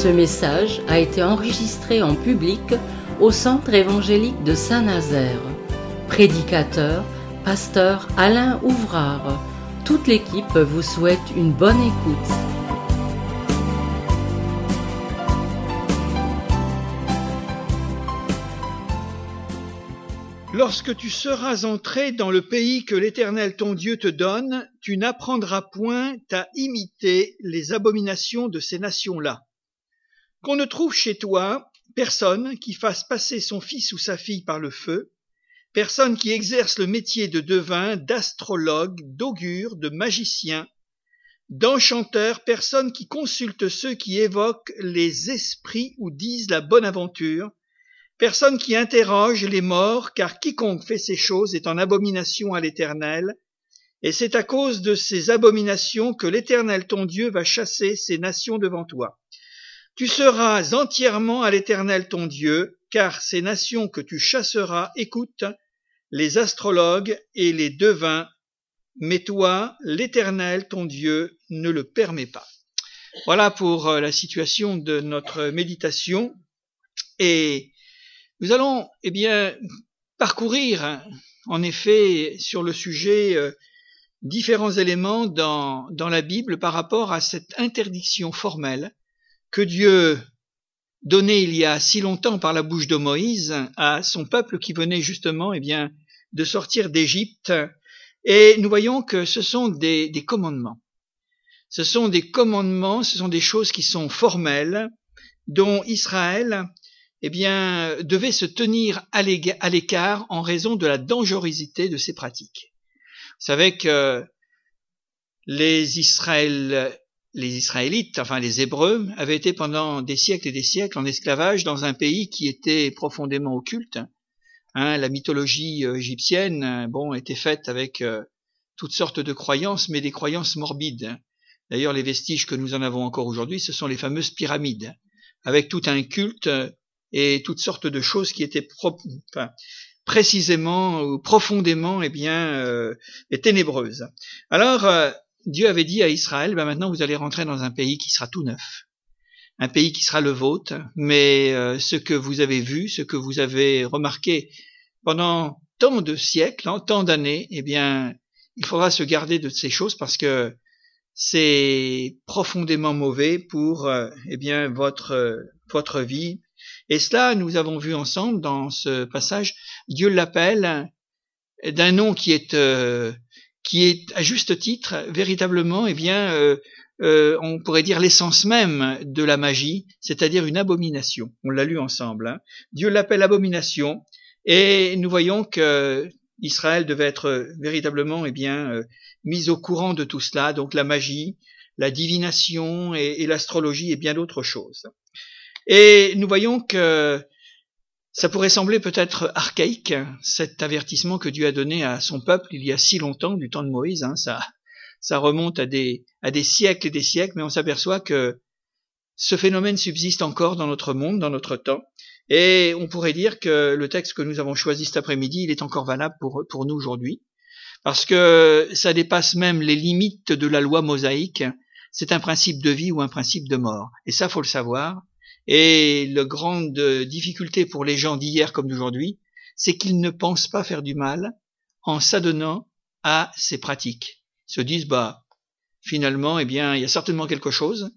Ce message a été enregistré en public au Centre évangélique de Saint-Nazaire. Prédicateur, pasteur Alain Ouvrard. Toute l'équipe vous souhaite une bonne écoute. Lorsque tu seras entré dans le pays que l'Éternel ton Dieu te donne, tu n'apprendras point à imiter les abominations de ces nations-là. Qu'on ne trouve chez toi personne qui fasse passer son fils ou sa fille par le feu, personne qui exerce le métier de devin, d'astrologue, d'augure, de magicien, d'enchanteur, personne qui consulte ceux qui évoquent les esprits ou disent la bonne aventure, personne qui interroge les morts, car quiconque fait ces choses est en abomination à l'Éternel, et c'est à cause de ces abominations que l'Éternel ton Dieu va chasser ces nations devant toi. Tu seras entièrement à l'Éternel ton Dieu, car ces nations que tu chasseras écoutent les astrologues et les devins, mais toi, l'Éternel ton Dieu, ne le permet pas. Voilà pour la situation de notre méditation, et nous allons, parcourir, en effet, sur le sujet, différents éléments dans la Bible par rapport à cette interdiction formelle que Dieu donnait il y a si longtemps par la bouche de Moïse à son peuple qui venait justement, de sortir d'Égypte. Et nous voyons que ce sont des commandements. Ce sont des commandements, ce sont des choses qui sont formelles, dont Israël devait se tenir à l'écart en raison de la dangerosité de ces pratiques. Vous savez que les Israélites, les Hébreux, avaient été pendant des siècles et des siècles en esclavage dans un pays qui était profondément occulte. La mythologie égyptienne, était faite avec toutes sortes de croyances, mais des croyances morbides. D'ailleurs, les vestiges que nous en avons encore aujourd'hui, ce sont les fameuses pyramides, avec tout un culte et toutes sortes de choses qui étaient précisément ou profondément ténébreuses. Alors Dieu avait dit à Israël, maintenant vous allez rentrer dans un pays qui sera tout neuf, un pays qui sera le vôtre, mais ce que vous avez vu, ce que vous avez remarqué pendant tant de siècles, tant d'années, il faudra se garder de ces choses parce que c'est profondément mauvais pour votre vie. Et cela, nous avons vu ensemble dans ce passage, Dieu l'appelle d'un nom qui est à juste titre, véritablement, on pourrait dire l'essence même de la magie, c'est-à-dire une abomination. On l'a lu ensemble. Dieu l'appelle abomination, et nous voyons que Israël devait être véritablement, mis au courant de tout cela, donc la magie, la divination et l'astrologie et bien d'autres choses. Et nous voyons que ça pourrait sembler peut-être archaïque, cet avertissement que Dieu a donné à son peuple il y a si longtemps, du temps de Moïse, ça remonte à des siècles et des siècles, mais on s'aperçoit que ce phénomène subsiste encore dans notre monde, dans notre temps, et on pourrait dire que le texte que nous avons choisi cet après-midi, il est encore valable pour nous aujourd'hui, parce que ça dépasse même les limites de la loi mosaïque, c'est un principe de vie ou un principe de mort, et ça faut le savoir. Et la grande difficulté pour les gens d'hier comme d'aujourd'hui, c'est qu'ils ne pensent pas faire du mal en s'adonnant à ces pratiques. Ils se disent, finalement, il y a certainement quelque chose,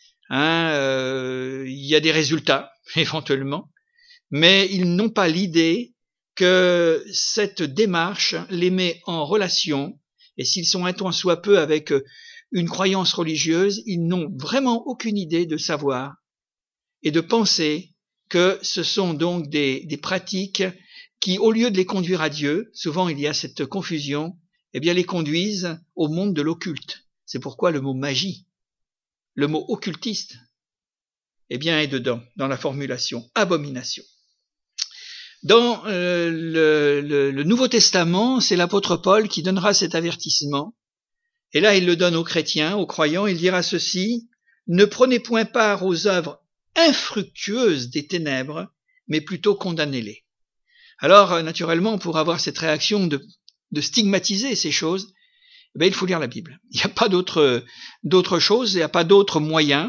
il y a des résultats, éventuellement, mais ils n'ont pas l'idée que cette démarche les met en relation, et s'ils sont un tant soit peu avec une croyance religieuse, ils n'ont vraiment aucune idée de savoir et de penser que ce sont donc des pratiques qui, au lieu de les conduire à Dieu, souvent il y a cette confusion, les conduisent au monde de l'occulte. C'est pourquoi le mot magie, le mot occultiste, est dedans, dans la formulation abomination. Dans le Nouveau Testament, c'est l'apôtre Paul qui donnera cet avertissement, et là il le donne aux chrétiens, aux croyants, il dira ceci, « Ne prenez point part aux œuvres infructueuses des ténèbres, mais plutôt condamnez-les. » Alors, naturellement, pour avoir cette réaction de stigmatiser ces choses, il faut lire la Bible. Il n'y a pas d'autre chose, il n'y a pas d'autre moyen.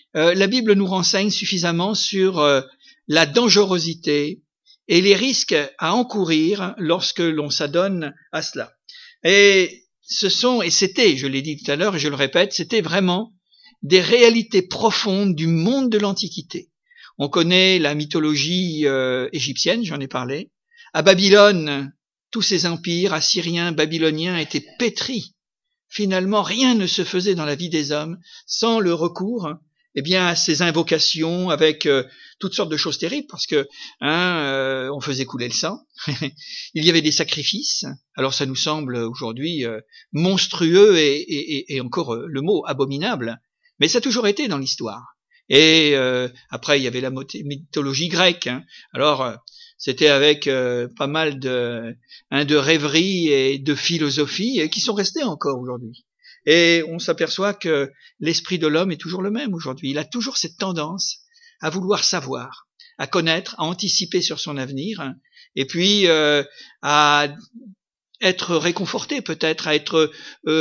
la Bible nous renseigne suffisamment sur la dangerosité et les risques à encourir lorsque l'on s'adonne à cela. Et c'était, je l'ai dit tout à l'heure et je le répète, c'était vraiment des réalités profondes du monde de l'Antiquité. On connaît la mythologie égyptienne, j'en ai parlé. À Babylone, tous ces empires assyriens, babyloniens étaient pétris. Finalement, rien ne se faisait dans la vie des hommes sans le recours à ces invocations avec toutes sortes de choses terribles, parce que on faisait couler le sang. Il y avait des sacrifices. Alors ça nous semble aujourd'hui monstrueux et encore le mot abominable, mais ça a toujours été dans l'histoire. Et après il y avait la mythologie grecque. Alors c'était avec pas mal de rêveries et de philosophies qui sont restées encore aujourd'hui. Et on s'aperçoit que l'esprit de l'homme est toujours le même aujourd'hui. Il a toujours cette tendance à vouloir savoir, à connaître, à anticiper sur son avenir, et puis à être réconforté peut-être, à être,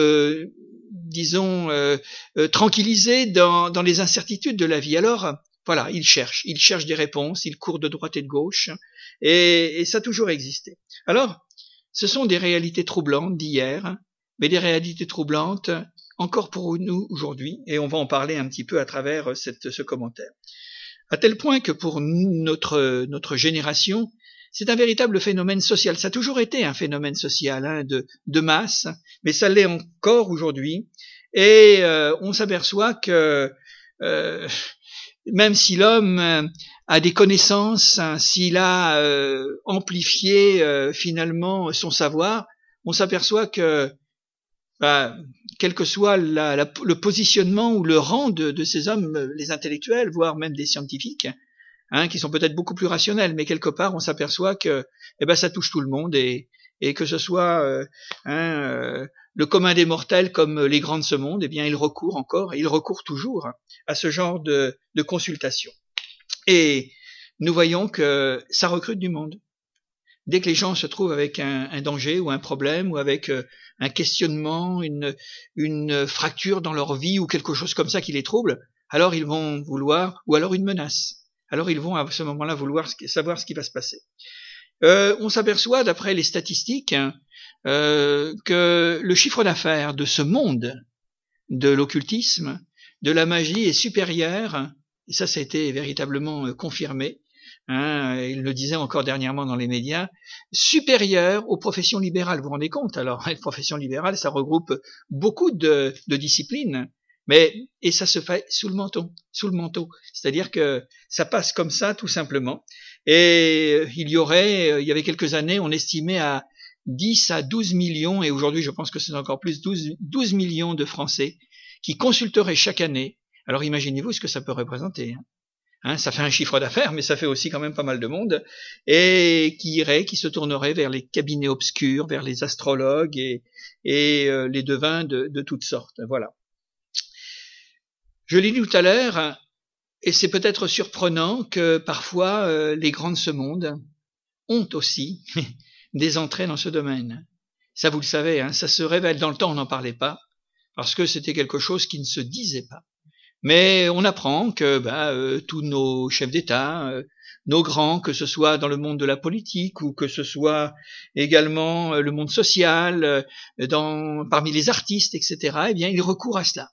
tranquillisé dans les incertitudes de la vie. Alors, voilà, il cherche des réponses, il court de droite et de gauche, et ça a toujours existé. Alors, ce sont des réalités troublantes d'hier, mais des réalités troublantes encore pour nous aujourd'hui, et on va en parler un petit peu à travers ce commentaire. À tel point que pour notre génération, c'est un véritable phénomène social. Ça a toujours été un phénomène social de masse, mais ça l'est encore aujourd'hui, et on s'aperçoit que même si l'homme a des connaissances, s'il a amplifié finalement son savoir, on s'aperçoit que quel que soit le positionnement ou le rang de ces hommes, les intellectuels, voire même des scientifiques, qui sont peut-être beaucoup plus rationnels, mais quelque part on s'aperçoit que ça touche tout le monde, et que ce soit le commun des mortels comme les grands de ce monde, ils recourent toujours à ce genre de consultation. Et nous voyons que ça recrute du monde. Dès que les gens se trouvent avec un danger ou un problème, ou avec un questionnement, une fracture dans leur vie, ou quelque chose comme ça qui les trouble, alors ils vont vouloir, ou alors une menace, alors ils vont à ce moment-là vouloir savoir ce qui va se passer. On s'aperçoit, d'après les statistiques, que le chiffre d'affaires de ce monde de l'occultisme, de la magie, est supérieur, et ça a été véritablement confirmé, il le disait encore dernièrement dans les médias, supérieur aux professions libérales. Vous vous rendez compte? Alors, les professions libérales, ça regroupe beaucoup de disciplines, et ça se fait sous le manteau. C'est-à-dire que ça passe comme ça, tout simplement. Et il y avait quelques années, on estimait à 10 à 12 millions, et aujourd'hui je pense que c'est encore plus, 12 millions de Français qui consulteraient chaque année. Alors imaginez-vous ce que ça peut représenter. Ça fait un chiffre d'affaires, mais ça fait aussi quand même pas mal de monde, et qui se tournerait vers les cabinets obscurs, vers les astrologues et les devins de toutes sortes. Voilà. Je l'ai dit tout à l'heure, et c'est peut-être surprenant que parfois les grands de ce monde ont aussi des entrées dans ce domaine. Ça, vous le savez, ça se révèle. Dans le temps, on n'en parlait pas, parce que c'était quelque chose qui ne se disait pas. Mais on apprend que tous nos chefs d'État, nos grands, que ce soit dans le monde de la politique ou que ce soit également le monde social, parmi les artistes, etc., ils recourent à cela.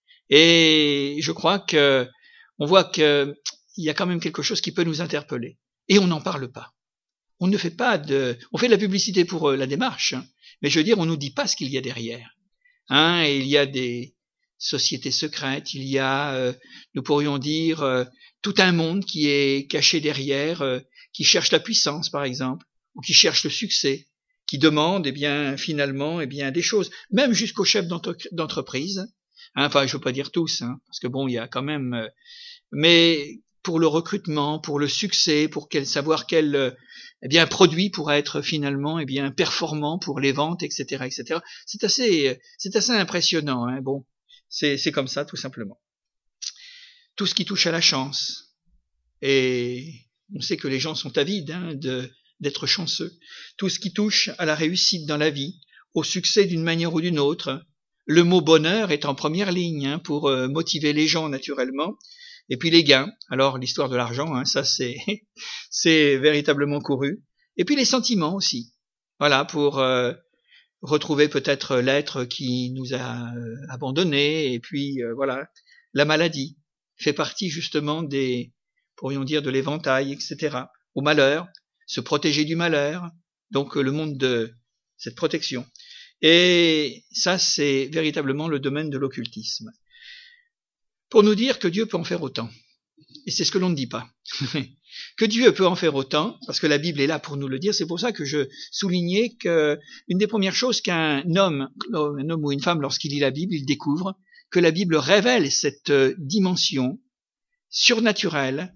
Et je crois que on voit qu'il y a quand même quelque chose qui peut nous interpeller. Et on n'en parle pas. On fait de la publicité pour la démarche, mais je veux dire, on nous dit pas ce qu'il y a derrière. Et il y a des sociétés secrètes, il y a, nous pourrions dire, tout un monde qui est caché derrière, qui cherche la puissance, par exemple, ou qui cherche le succès, qui demande, finalement, des choses, même jusqu'aux chefs d'entreprise. Enfin, je veux pas dire tous, parce que il y a quand même, mais pour le recrutement, pour le succès, pour savoir quel produit pourra être finalement performant pour les ventes, etc., etc. C'est assez impressionnant. C'est comme ça, tout simplement. Tout ce qui touche à la chance, et on sait que les gens sont avides d'être chanceux. Tout ce qui touche à la réussite dans la vie, au succès d'une manière ou d'une autre, le mot bonheur est en première ligne pour motiver les gens naturellement. Et puis les gains. Alors l'histoire de l'argent, ça c'est véritablement couru. Et puis les sentiments aussi. Voilà, pour retrouver peut-être l'être qui nous a abandonnés. Et puis voilà, la maladie fait partie justement pourrions dire, de l'éventail, etc. Au malheur, se protéger du malheur. Donc le monde de cette protection. Et ça, c'est véritablement le domaine de l'occultisme. Pour nous dire que Dieu peut en faire autant. Et c'est ce que l'on ne dit pas. Que Dieu peut en faire autant, parce que la Bible est là pour nous le dire. C'est pour ça que je soulignais que une des premières choses qu'un homme ou une femme, lorsqu'il lit la Bible, il découvre que la Bible révèle cette dimension surnaturelle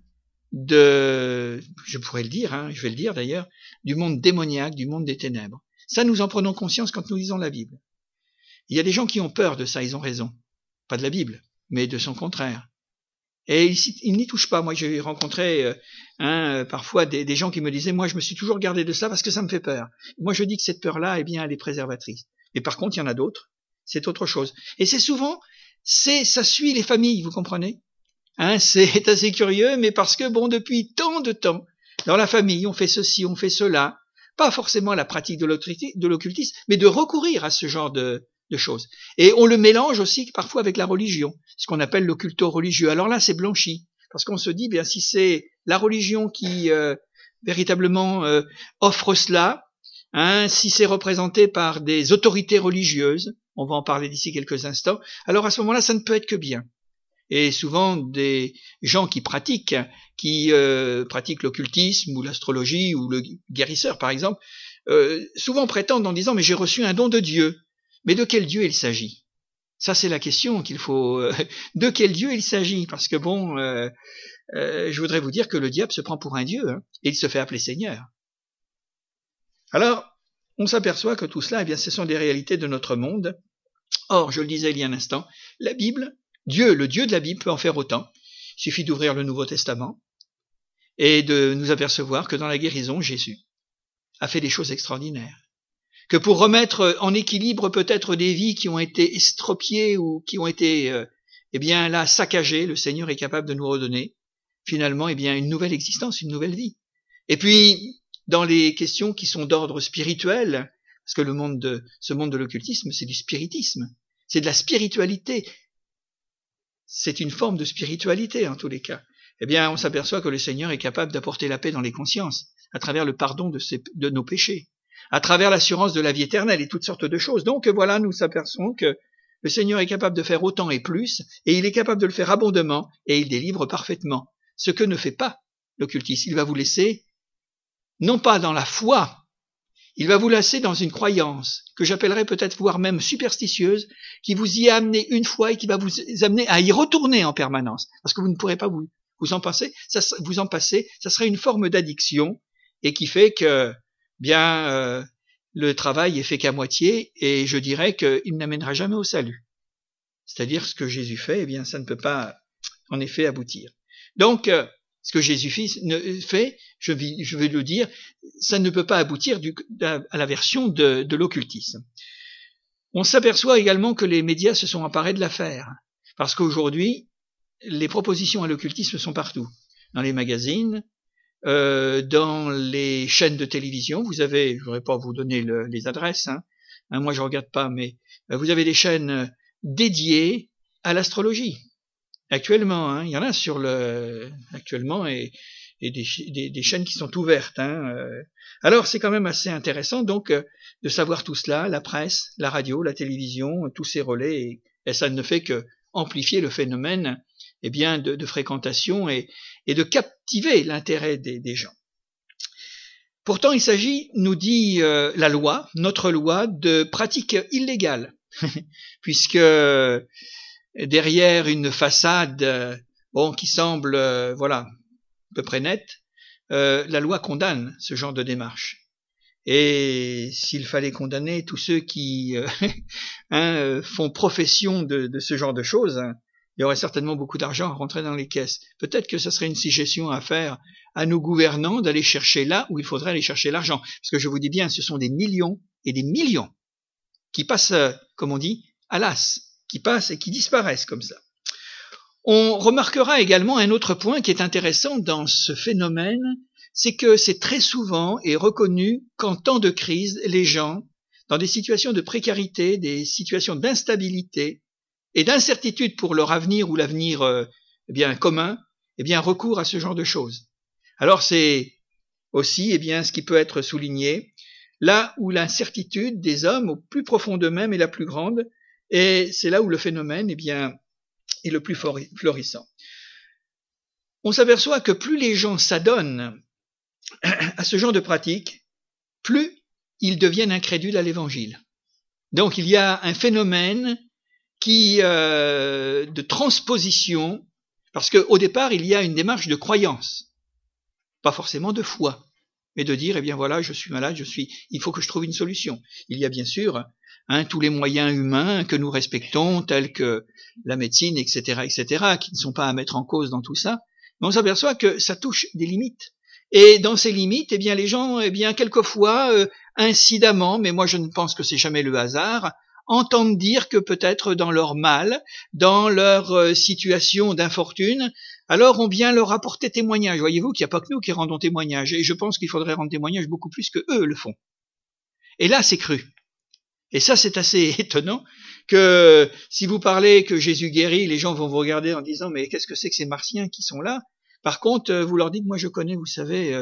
je pourrais le dire, je vais le dire d'ailleurs, du monde démoniaque, du monde des ténèbres. Ça, nous en prenons conscience quand nous lisons la Bible. Il y a des gens qui ont peur de ça, ils ont raison. Pas de la Bible, mais de son contraire. Et ils n'y touchent pas. Moi, j'ai rencontré parfois des gens qui me disaient, moi, je me suis toujours gardé de ça parce que ça me fait peur. Moi, je dis que cette peur-là, elle est préservatrice. Et par contre, il y en a d'autres, c'est autre chose. Et c'est souvent, ça suit les familles, vous comprenez ? C'est assez curieux, mais parce que, depuis tant de temps, dans la famille, on fait ceci, on fait cela, pas forcément la pratique de l'occultisme, mais de recourir à ce genre de choses. Et on le mélange aussi parfois avec la religion, ce qu'on appelle l'occulto religieux. Alors là, c'est blanchi, parce qu'on se dit, si c'est la religion qui véritablement offre cela, si c'est représenté par des autorités religieuses, on va en parler d'ici quelques instants, alors à ce moment-là, ça ne peut être que bien. Et souvent, des gens qui pratiquent l'occultisme ou l'astrologie ou le guérisseur, par exemple, souvent prétendent en disant « mais j'ai reçu un don de Dieu ». Mais de quel Dieu il s'agit? Ça, c'est la question qu'il faut... de quel Dieu il s'agit? Parce que je voudrais vous dire que le diable se prend pour un Dieu, et il se fait appeler Seigneur. Alors, on s'aperçoit que tout cela, ce sont des réalités de notre monde. Or, je le disais il y a un instant, la Bible... Dieu, le Dieu de la Bible, peut en faire autant. Il suffit d'ouvrir le Nouveau Testament et de nous apercevoir que dans la guérison, Jésus a fait des choses extraordinaires. Que pour remettre en équilibre peut-être des vies qui ont été estropiées ou qui ont été saccagées, le Seigneur est capable de nous redonner finalement une nouvelle existence, une nouvelle vie. Et puis, dans les questions qui sont d'ordre spirituel, parce que ce monde de l'occultisme, c'est du spiritisme, c'est de la spiritualité. C'est une forme de spiritualité en tous les cas. On s'aperçoit que le Seigneur est capable d'apporter la paix dans les consciences, à travers le pardon de nos péchés, à travers l'assurance de la vie éternelle et toutes sortes de choses. Donc voilà, nous s'apercevons que le Seigneur est capable de faire autant et plus, et il est capable de le faire abondamment, et il délivre parfaitement. Ce que ne fait pas l'occultisme. Il va vous laisser, non pas dans la foi, il va vous laisser dans une croyance, que j'appellerais peut-être voire même superstitieuse, qui vous y a amené une fois et qui va vous amener à y retourner en permanence. Parce que vous ne pourrez pas vous en passer. Ça serait une forme d'addiction, et qui fait que, le travail est fait qu'à moitié, et je dirais qu'il n'amènera jamais au salut. C'est-à-dire, ce que Jésus fait, ça ne peut pas, en effet, aboutir. Donc, ce que Jésus fait, je vais le dire, ça ne peut pas aboutir à la version de l'occultisme. On s'aperçoit également que les médias se sont emparés de l'affaire, parce qu'aujourd'hui, les propositions à l'occultisme sont partout, dans les magazines, dans les chaînes de télévision. Vous avez, je ne voudrais pas vous donner les adresses, moi je regarde pas, mais vous avez des chaînes dédiées à l'astrologie. Actuellement, il y en a actuellement et des chaînes qui sont ouvertes. Alors c'est quand même assez intéressant donc de savoir tout cela, la presse, la radio, la télévision, tous ces relais, et ça ne fait que amplifier le phénomène de fréquentation et de captiver l'intérêt des gens. Pourtant, il s'agit, nous dit la loi, notre loi, de pratiques illégales, puisque derrière une façade qui semble à peu près nette, la loi condamne ce genre de démarche. Et s'il fallait condamner tous ceux qui font profession de ce genre de choses, il y aurait certainement beaucoup d'argent à rentrer dans les caisses. Peut-être que ce serait une suggestion à faire à nos gouvernants d'aller chercher là où il faudrait aller chercher l'argent. Parce que je vous dis bien, ce sont des millions et des millions qui passent, comme on dit, à l'as, qui passent et qui disparaissent comme ça. On remarquera également un autre point qui est intéressant dans ce phénomène, c'est que c'est très souvent et reconnu qu'en temps de crise, les gens, dans des situations de précarité, des situations d'instabilité et d'incertitude pour leur avenir ou l'avenir commun, recourent à ce genre de choses. Alors c'est aussi ce qui peut être souligné, là où l'incertitude des hommes au plus profond d'eux-mêmes est la plus grande, et c'est là où le phénomène est le plus florissant. On s'aperçoit que plus les gens s'adonnent à ce genre de pratique, plus ils deviennent incrédules à l'évangile. Donc il y a un phénomène de transposition, parce qu'au départ il y a une démarche de croyance, pas forcément de foi, mais de dire voilà, je suis malade, il faut que je trouve une solution. Il y a bien sûr tous les moyens humains que nous respectons, tels que la médecine, etc., qui ne sont pas à mettre en cause dans tout ça, mais on s'aperçoit que ça touche des limites. Et dans ces limites, les gens, quelquefois, incidemment, mais moi je ne pense que c'est jamais le hasard, entendent dire que peut-être dans leur mal, dans leur situation d'infortune, alors on vient leur apporter témoignage. Voyez-vous qu'il n'y a pas que nous qui rendons témoignage, et je pense qu'il faudrait rendre témoignage beaucoup plus que eux le font. Et là, c'est cru. Et ça, c'est assez étonnant que si vous parlez que Jésus guérit, les gens vont vous regarder en disant « mais qu'est-ce que c'est que ces martiens qui sont là ?» Par contre, vous leur dites « moi je connais, vous savez,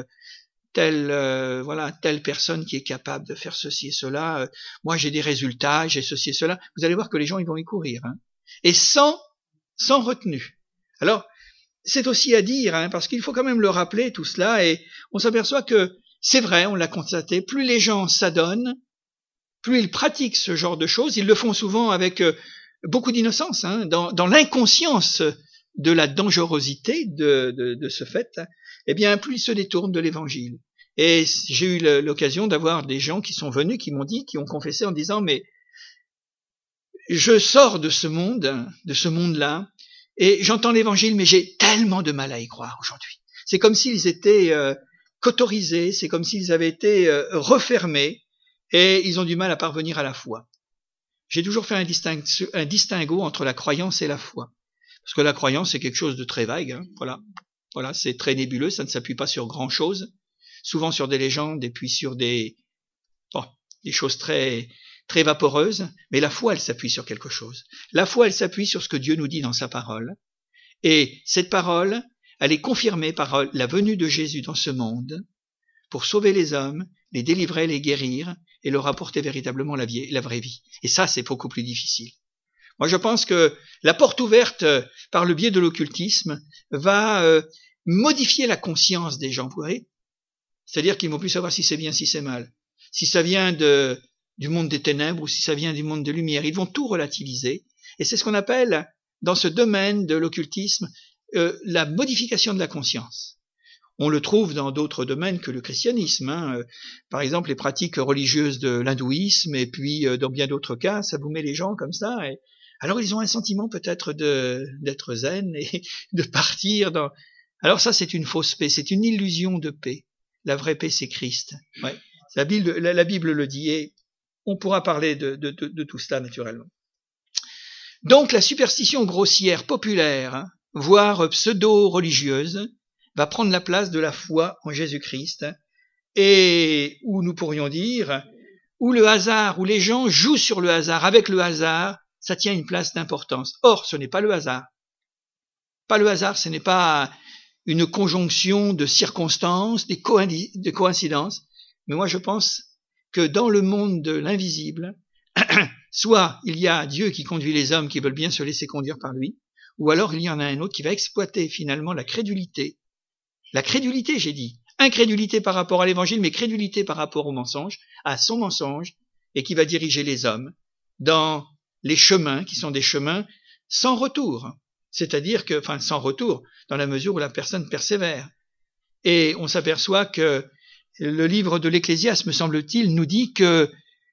telle personne qui est capable de faire ceci et cela, moi j'ai des résultats, j'ai ceci et cela », vous allez voir que les gens ils vont y courir, et sans retenue. Alors, c'est aussi à dire, parce qu'il faut quand même le rappeler tout cela, et on s'aperçoit que c'est vrai, on l'a constaté, plus les gens s'adonnent, plus ils pratiquent ce genre de choses, ils le font souvent avec beaucoup d'innocence, dans l'inconscience de la dangerosité de ce fait, plus ils se détournent de l'évangile. Et j'ai eu l'occasion d'avoir des gens qui sont venus, qui ont confessé en disant « mais je sors de ce monde-là, et j'entends l'évangile, mais j'ai tellement de mal à y croire aujourd'hui. » C'est comme s'ils étaient cautorisés, c'est comme s'ils avaient été refermés, et ils ont du mal à parvenir à la foi. J'ai toujours fait un distinguo entre la croyance et la foi. Parce que la croyance, c'est quelque chose de très vague, Voilà, c'est très nébuleux, ça ne s'appuie pas sur grand-chose, souvent sur des légendes et puis sur des choses très, très vaporeuses, mais la foi, elle s'appuie sur quelque chose. La foi, elle s'appuie sur ce que Dieu nous dit dans sa parole, et cette parole, elle est confirmée par la venue de Jésus dans ce monde, pour sauver les hommes, les délivrer, les guérir, et leur apporter véritablement la vraie vie. Et ça, c'est beaucoup plus difficile. Moi, je pense que la porte ouverte par le biais de l'occultisme va modifier la conscience des gens, vous voyez. C'est-à-dire qu'ils ne vont plus savoir si c'est bien, si c'est mal, si ça vient du monde des ténèbres ou si ça vient du monde de lumière. Ils vont tout relativiser. Et c'est ce qu'on appelle, dans ce domaine de l'occultisme, la modification de la conscience. On le trouve dans d'autres domaines que le christianisme. Par exemple, les pratiques religieuses de l'hindouisme, et puis dans bien d'autres cas, ça vous met les gens comme ça. Et alors ils ont un sentiment peut-être d'être zen et de partir dans... Alors ça, c'est une fausse paix, c'est une illusion de paix. La vraie paix, c'est Christ. Ouais. La Bible le dit, et on pourra parler de tout cela naturellement. Donc la superstition grossière, populaire, voire pseudo-religieuse, va prendre la place de la foi en Jésus-Christ, et où nous pourrions dire, où le hasard, où les gens jouent sur le hasard, avec le hasard, ça tient une place d'importance. Or, ce n'est pas le hasard. Pas le hasard, ce n'est pas une conjonction de circonstances, de coïncidences, mais moi je pense que dans le monde de l'invisible, soit il y a Dieu qui conduit les hommes qui veulent bien se laisser conduire par lui, ou alors il y en a un autre qui va exploiter finalement la crédulité. La crédulité, j'ai dit. Incrédulité par rapport à l'évangile, mais crédulité par rapport au mensonge, à son mensonge, et qui va diriger les hommes dans les chemins qui sont des chemins sans retour. C'est-à-dire que, sans retour, dans la mesure où la personne persévère. Et on s'aperçoit que le livre de l'Ecclésiaste, me semble-t-il, nous dit que,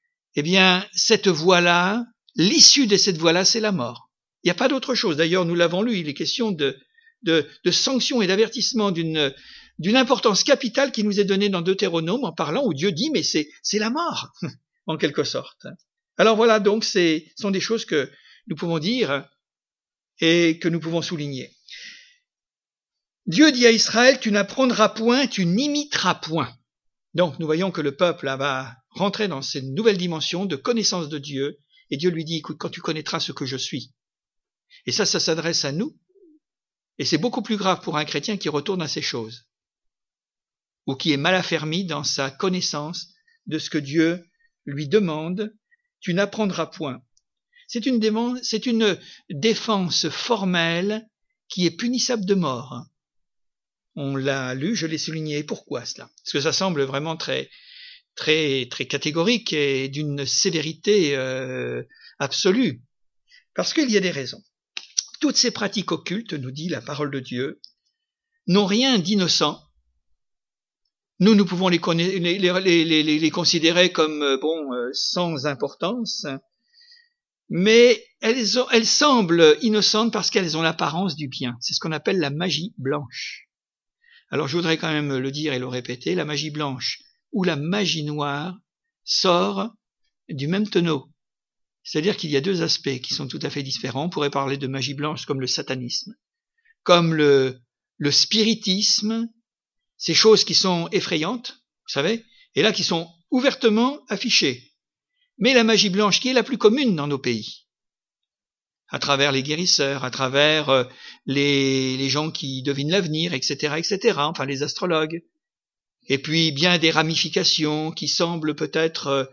cette voie-là, l'issue de cette voie-là, c'est la mort. Il n'y a pas d'autre chose. D'ailleurs, nous l'avons lu, il est question de sanctions et d'avertissements d'une importance capitale qui nous est donnée dans Deutéronome en parlant où Dieu dit mais c'est la mort en quelque sorte. Alors voilà, donc ce sont des choses que nous pouvons dire et que nous pouvons souligner. Dieu dit à Israël, tu n'apprendras point, tu n'imiteras point. Donc nous voyons que le peuple va rentrer dans cette nouvelle dimension de connaissance de Dieu, et Dieu lui dit, écoute, quand tu connaîtras ce que je suis. Et ça s'adresse à nous, et c'est beaucoup plus grave pour un chrétien qui retourne à ces choses, ou qui est mal affermi dans sa connaissance de ce que Dieu lui demande, tu n'apprendras point. C'est une défense formelle qui est punissable de mort. On l'a lu, je l'ai souligné. Pourquoi cela? Parce que ça semble vraiment très catégorique et d'une sévérité absolue. Parce qu'il y a des raisons. Toutes ces pratiques occultes, nous dit la parole de Dieu, n'ont rien d'innocent. Nous pouvons les considérer comme sans importance, mais elles semblent innocentes parce qu'elles ont l'apparence du bien. C'est ce qu'on appelle la magie blanche. Alors je voudrais quand même le dire et le répéter, la magie blanche ou la magie noire sort du même tonneau. C'est-à-dire qu'il y a deux aspects qui sont tout à fait différents. On pourrait parler de magie blanche comme le satanisme, comme le spiritisme, ces choses qui sont effrayantes, vous savez, et là qui sont ouvertement affichées. Mais la magie blanche qui est la plus commune dans nos pays, à travers les guérisseurs, à travers les gens qui devinent l'avenir, etc., enfin les astrologues, et puis bien des ramifications qui semblent peut-être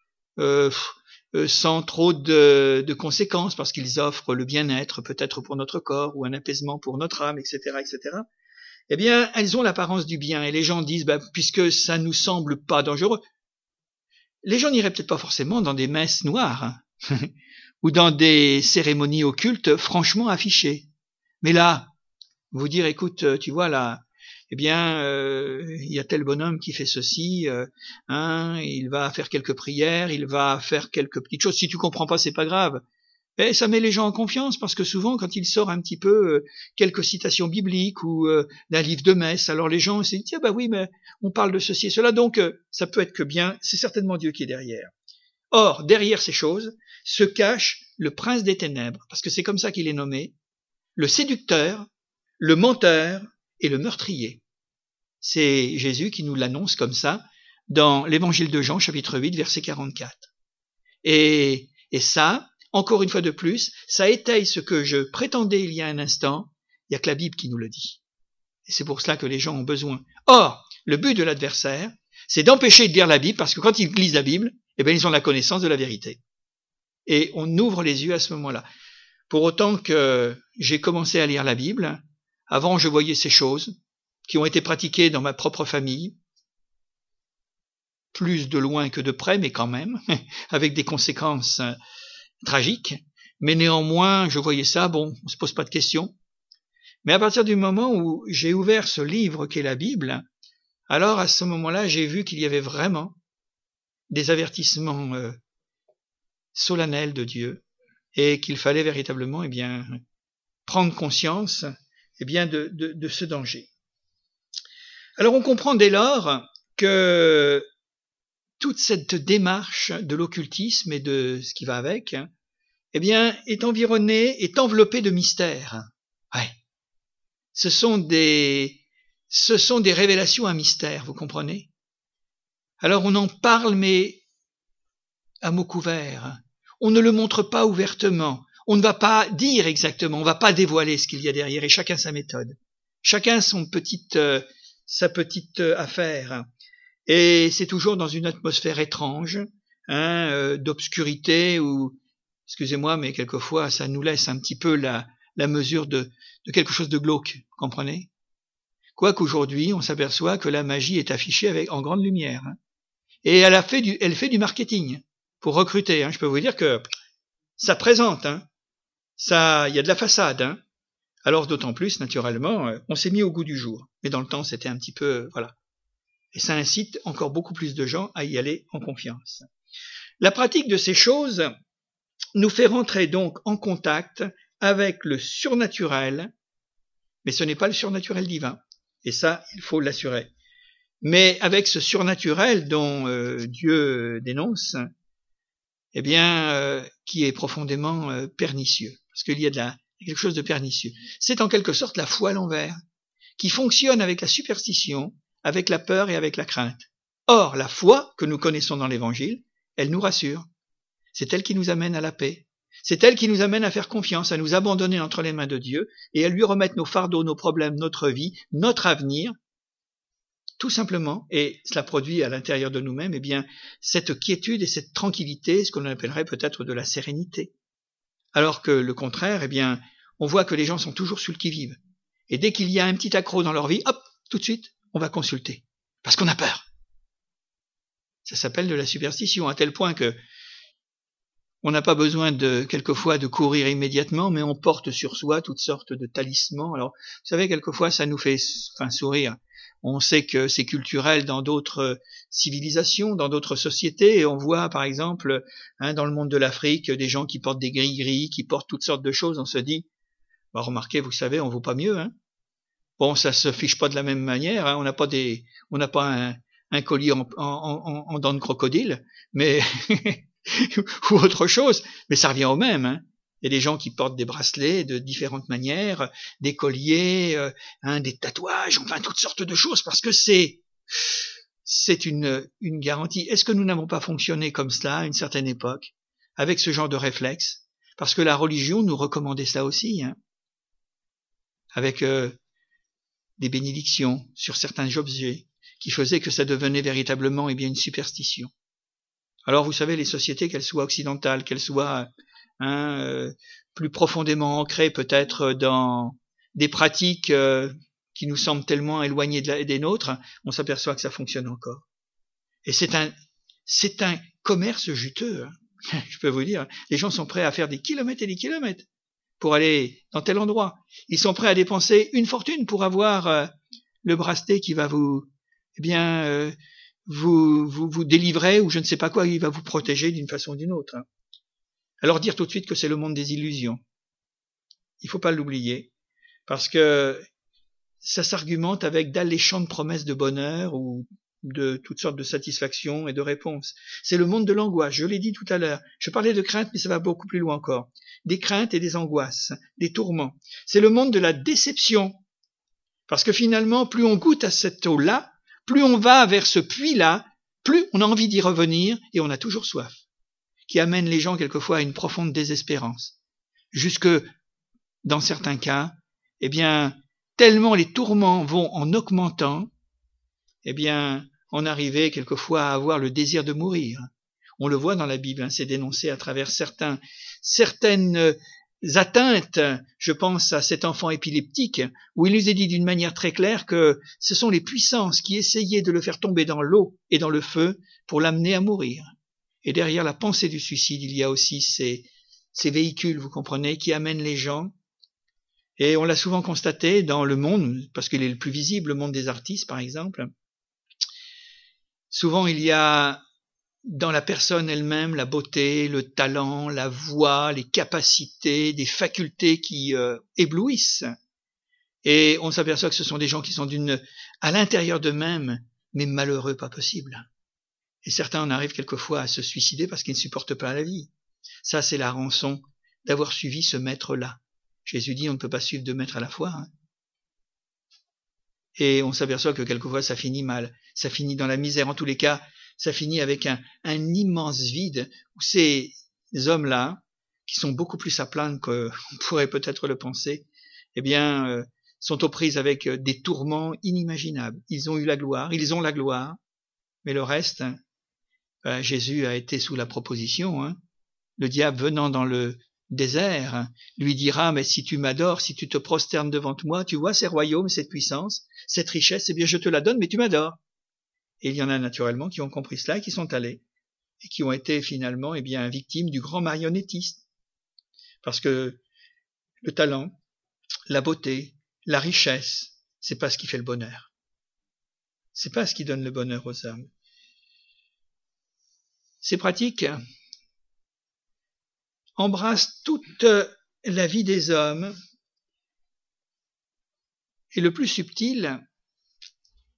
sans trop de conséquences, parce qu'ils offrent le bien-être peut-être pour notre corps, ou un apaisement pour notre âme, etc., eh bien, elles ont l'apparence du bien, et les gens disent, puisque ça nous semble pas dangereux, les gens n'iraient peut-être pas forcément dans des messes noires, ou dans des cérémonies occultes franchement affichées. Mais là, vous dire, écoute, tu vois là, eh bien, il y a tel bonhomme qui fait ceci, il va faire quelques prières, il va faire quelques petites choses. Si tu comprends pas, c'est pas grave. Et ça met les gens en confiance, parce que souvent, quand il sort un petit peu quelques citations bibliques ou d'un livre de messe, alors les gens se disent, tiens, oui, mais on parle de ceci et cela, donc ça peut être que bien, c'est certainement Dieu qui est derrière. Or, derrière ces choses, se cache le prince des ténèbres, parce que c'est comme ça qu'il est nommé, le séducteur, le menteur et le meurtrier. C'est Jésus qui nous l'annonce comme ça dans l'évangile de Jean, chapitre 8, verset 44. Et ça, encore une fois de plus, ça étaye ce que je prétendais il y a un instant, il n'y a que la Bible qui nous le dit. Et c'est pour cela que les gens ont besoin. Or, le but de l'adversaire, c'est d'empêcher de lire la Bible, parce que quand ils lisent la Bible, eh bien, ils ont la connaissance de la vérité. Et on ouvre les yeux à ce moment-là. Pour autant que j'ai commencé à lire la Bible, avant je voyais ces choses qui ont été pratiquées dans ma propre famille, plus de loin que de près, mais quand même, avec des conséquences tragiques. Mais néanmoins, je voyais ça, on se pose pas de questions. Mais à partir du moment où j'ai ouvert ce livre qu'est la Bible, alors à ce moment-là, j'ai vu qu'il y avait vraiment des avertissements solennels de Dieu, et qu'il fallait véritablement prendre conscience de ce danger. Alors on comprend dès lors que toute cette démarche de l'occultisme et de ce qui va avec est environnée, est enveloppée de mystères. Ouais. Ce sont des révélations à mystère, vous comprenez? Alors on en parle, mais à mots couverts. On ne le montre pas ouvertement. On ne va pas dire exactement, on ne va pas dévoiler ce qu'il y a derrière, et chacun sa méthode. Chacun sa petite affaire. Et c'est toujours dans une atmosphère étrange, d'obscurité, ou, excusez-moi, mais quelquefois ça nous laisse un petit peu la mesure de quelque chose de glauque, comprenez? Quoiqu'aujourd'hui, on s'aperçoit que la magie est affichée en grande lumière. Et elle fait du marketing pour recruter. Je peux vous dire que ça présente. Il y a de la façade. Alors d'autant plus, naturellement, on s'est mis au goût du jour. Mais dans le temps, c'était un petit peu, voilà. Et ça incite encore beaucoup plus de gens à y aller en confiance. La pratique de ces choses nous fait rentrer donc en contact avec le surnaturel, mais ce n'est pas le surnaturel divin. Et ça, il faut l'assurer. Mais avec ce surnaturel dont Dieu dénonce, qui est profondément pernicieux. Parce qu'il y a quelque chose de pernicieux. C'est en quelque sorte la foi à l'envers, qui fonctionne avec la superstition, avec la peur et avec la crainte. Or, la foi que nous connaissons dans l'Évangile, elle nous rassure. C'est elle qui nous amène à la paix. C'est elle qui nous amène à faire confiance, à nous abandonner entre les mains de Dieu et à lui remettre nos fardeaux, nos problèmes, notre vie, notre avenir, tout simplement. Et cela produit à l'intérieur de nous-mêmes, cette quiétude et cette tranquillité, ce qu'on appellerait peut-être de la sérénité. Alors que le contraire, on voit que les gens sont toujours sur le qui-vive. Et dès qu'il y a un petit accroc dans leur vie, hop, tout de suite, on va consulter. Parce qu'on a peur. Ça s'appelle de la superstition, à tel point que on n'a pas besoin quelquefois de courir immédiatement, mais on porte sur soi toutes sortes de talismans. Alors, vous savez, quelquefois, ça nous fait sourire. On sait que c'est culturel dans d'autres civilisations, dans d'autres sociétés, et on voit, par exemple, dans le monde de l'Afrique, des gens qui portent des gris-gris, qui portent toutes sortes de choses. On se dit, remarquez, vous savez, on vaut pas mieux, Bon, ça se fiche pas de la même manière, on n'a pas un collier en dents de crocodile, mais ou autre chose, mais ça revient au même. Il y a des gens qui portent des bracelets de différentes manières, des colliers, des tatouages, enfin toutes sortes de choses, parce que c'est une garantie. Est-ce que nous n'avons pas fonctionné comme cela à une certaine époque, avec ce genre de réflexe? Parce que la religion nous recommandait cela aussi, avec des bénédictions sur certains objets, qui faisaient que ça devenait véritablement une superstition. Alors vous savez, les sociétés, qu'elles soient occidentales, qu'elles soient plus profondément ancrées peut-être dans des pratiques qui nous semblent tellement éloignées des nôtres, on s'aperçoit que ça fonctionne encore. Et c'est un commerce juteux, je peux vous dire. Les gens sont prêts à faire des kilomètres et des kilomètres pour aller dans tel endroit. Ils sont prêts à dépenser une fortune pour avoir le bracelet qui va vous délivrer, ou je ne sais pas quoi, il va vous protéger d'une façon ou d'une autre. Alors dire tout de suite que c'est le monde des illusions. Il faut pas l'oublier, parce que ça s'argumente avec d'alléchantes promesses de bonheur ou de toutes sortes de satisfactions et de réponses. C'est le monde de l'angoisse, je l'ai dit tout à l'heure. Je parlais de crainte, mais ça va beaucoup plus loin encore. Des craintes et des angoisses, des tourments. C'est le monde de la déception. Parce que finalement, plus on goûte à cette eau-là, plus on va vers ce puits-là, plus on a envie d'y revenir et on a toujours soif. Qui amène les gens quelquefois à une profonde désespérance. Jusque, dans certains cas, tellement les tourments vont en augmentant, en arriver quelquefois à avoir le désir de mourir. On le voit dans la Bible, c'est dénoncé à travers certaines atteintes. Je pense à cet enfant épileptique, où il nous est dit d'une manière très claire que ce sont les puissances qui essayaient de le faire tomber dans l'eau et dans le feu pour l'amener à mourir. Et derrière la pensée du suicide, il y a aussi ces véhicules, vous comprenez, qui amènent les gens. Et on l'a souvent constaté dans le monde, parce qu'il est le plus visible, le monde des artistes par exemple. Souvent il y a dans la personne elle-même la beauté, le talent, la voix, les capacités, des facultés qui éblouissent. Et on s'aperçoit que ce sont des gens qui sont à l'intérieur d'eux-mêmes, mais malheureux pas possible. Et certains en arrivent quelquefois à se suicider parce qu'ils ne supportent pas la vie. Ça, c'est la rançon d'avoir suivi ce maître-là. Jésus dit, on ne peut pas suivre deux maîtres à la fois. Et on s'aperçoit que quelquefois ça finit mal. Ça finit dans la misère. En tous les cas, ça finit avec un immense vide où ces hommes-là, qui sont beaucoup plus à plaindre qu'on pourrait peut-être le penser, sont aux prises avec des tourments inimaginables. Ils ont eu la gloire, ils ont la gloire, mais le reste, Jésus a été sous la proposition. Le diable venant dans le désert lui dira, mais si tu m'adores, si tu te prosternes devant moi, tu vois ces royaumes, cette puissance, cette richesse, je te la donne, mais tu m'adores. Et il y en a naturellement qui ont compris cela et qui sont allés et qui ont été finalement victimes du grand marionnettiste. Parce que le talent, la beauté, la richesse, c'est pas ce qui fait le bonheur. C'est pas ce qui donne le bonheur aux hommes. Ces pratiques embrassent toute la vie des hommes, et le plus subtil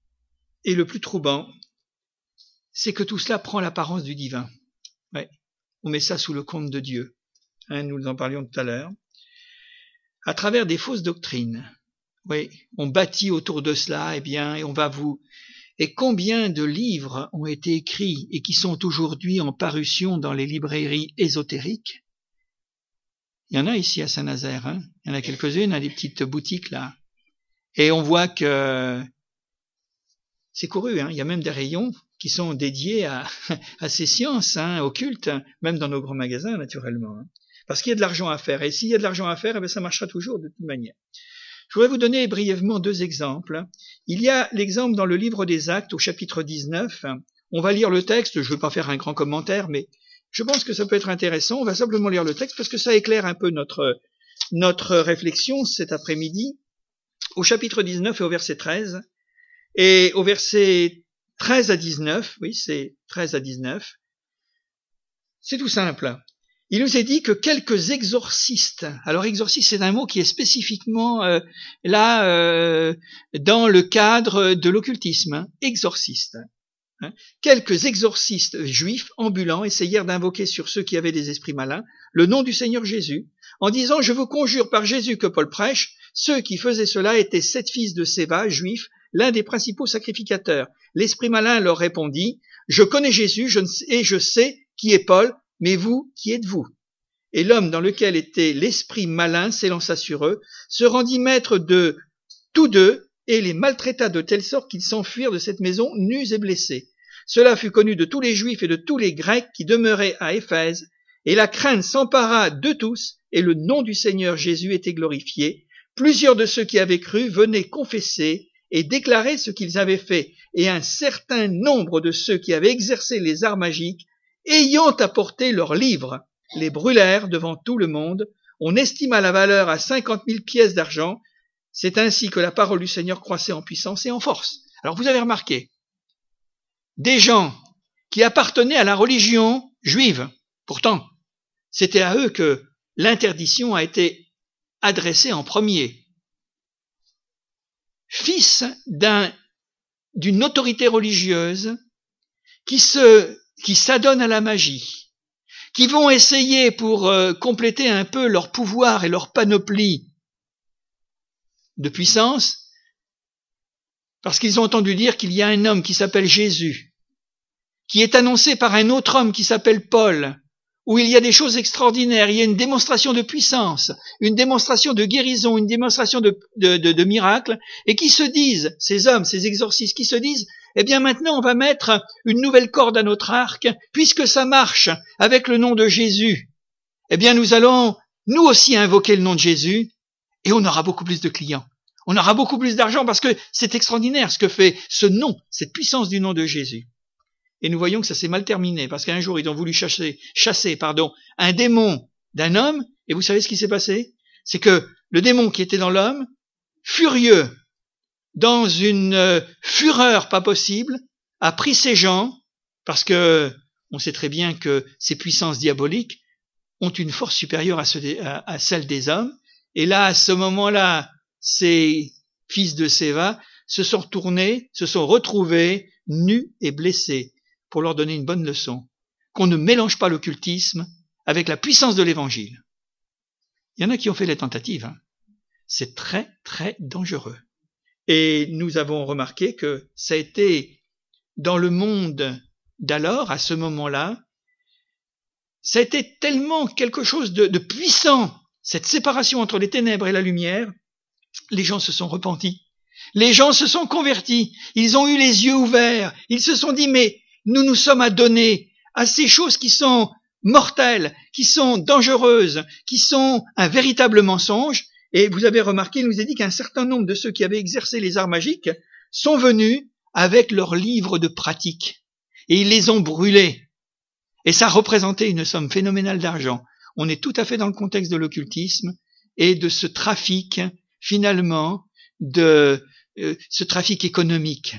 et le plus troublant, c'est que tout cela prend l'apparence du divin. Ouais. on met ça sous le compte de Dieu. Nous en parlions tout à l'heure. À travers des fausses doctrines. Oui, on bâtit autour de cela, et on va vous... Et combien de livres ont été écrits et qui sont aujourd'hui en parution dans les librairies ésotériques? Il y en a ici à Saint-Nazaire, il y en a quelques-unes, des petites boutiques là. Et on voit que c'est couru, il y a même des rayons qui sont dédiés à ces sciences occultes, même dans nos grands magasins naturellement. Parce qu'il y a de l'argent à faire. Et s'il y a de l'argent à faire, ça marchera toujours de toute manière. Je voudrais vous donner brièvement 2 exemples. Il y a l'exemple dans le livre des Actes au chapitre 19. On va lire le texte, je ne veux pas faire un grand commentaire, mais je pense que ça peut être intéressant. On va simplement lire le texte parce que ça éclaire un peu notre réflexion cet après-midi. Au chapitre 19 et au verset 13. Et au verset 13 à 19, oui, c'est 13 à 19, c'est tout simple. Il nous est dit que quelques exorcistes, alors exorciste c'est un mot qui est spécifiquement dans le cadre de l'occultisme, exorciste. Quelques exorcistes juifs ambulants essayèrent d'invoquer sur ceux qui avaient des esprits malins le nom du Seigneur Jésus, en disant « Je vous conjure par Jésus que Paul prêche ». Ceux qui faisaient cela étaient 7 fils de Séva, juifs, l'un des principaux sacrificateurs. L'esprit malin leur répondit « Je connais Jésus et je sais qui est Paul, mais vous, qui êtes-vous » Et l'homme dans lequel était l'esprit malin s'élança sur eux, se rendit maître de tous deux et les maltraita de telle sorte qu'ils s'enfuirent de cette maison nus et blessés. Cela fut connu de tous les Juifs et de tous les Grecs qui demeuraient à Éphèse, et la crainte s'empara de tous, et le nom du Seigneur Jésus était glorifié. Plusieurs de ceux qui avaient cru venaient confesser et déclarer ce qu'ils avaient fait, et un certain nombre de ceux qui avaient exercé les arts magiques, ayant apporté leurs livres, les brûlèrent devant tout le monde. On estima la valeur à 50 000 pièces d'argent. C'est ainsi que la parole du Seigneur croissait en puissance et en force. Alors vous avez remarqué, des gens qui appartenaient à la religion juive, pourtant, c'était à eux que l'interdiction a été adressée en premier. Fils d'une autorité religieuse qui s'adonne à la magie, qui vont essayer pour compléter un peu leur pouvoir et leur panoplie de puissance, parce qu'ils ont entendu dire qu'il y a un homme qui s'appelle Jésus, qui est annoncé par un autre homme qui s'appelle Paul, où il y a des choses extraordinaires, il y a une démonstration de puissance, une démonstration de guérison, une démonstration de miracles, et qui se disent, ces hommes, ces exorcistes, qui se disent, eh bien maintenant on va mettre une nouvelle corde à notre arc, puisque ça marche avec le nom de Jésus, eh bien nous allons nous aussi invoquer le nom de Jésus, et on aura beaucoup plus de clients. On aura beaucoup plus d'argent parce que c'est extraordinaire ce que fait ce nom, cette puissance du nom de Jésus. Et nous voyons que ça s'est mal terminé, parce qu'un jour, ils ont voulu chasser un démon d'un homme, et vous savez ce qui s'est passé? C'est que le démon qui était dans l'homme, furieux, dans une fureur pas possible, a pris ces gens, parce que on sait très bien que ces puissances diaboliques ont une force supérieure à celle des hommes, et là, à ce moment-là, ces fils de Séva se sont retrouvés nus et blessés, pour leur donner une bonne leçon, qu'on ne mélange pas l'occultisme avec la puissance de l'évangile. Il y en a qui ont fait les tentatives. C'est très, très dangereux. Et nous avons remarqué que ça a été, dans le monde d'alors, à ce moment-là, ça a été tellement quelque chose de puissant, cette séparation entre les ténèbres et la lumière, les gens se sont repentis. Les gens se sont convertis. Ils ont eu les yeux ouverts. Ils se sont dit, mais nous nous sommes adonnés à ces choses qui sont mortelles, qui sont dangereuses, qui sont un véritable mensonge. Et vous avez remarqué, il nous est dit qu'un certain nombre de ceux qui avaient exercé les arts magiques sont venus avec leurs livres de pratique. Et ils les ont brûlés. Et ça représentait une somme phénoménale d'argent. On est tout à fait dans le contexte de l'occultisme et de ce trafic, finalement, de ce trafic économique.